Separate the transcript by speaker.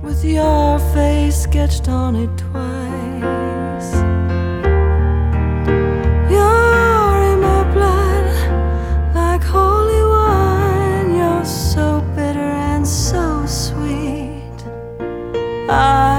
Speaker 1: with your face sketched on it twice. You're in my blood like holy wine. You're so bitter and so sweet.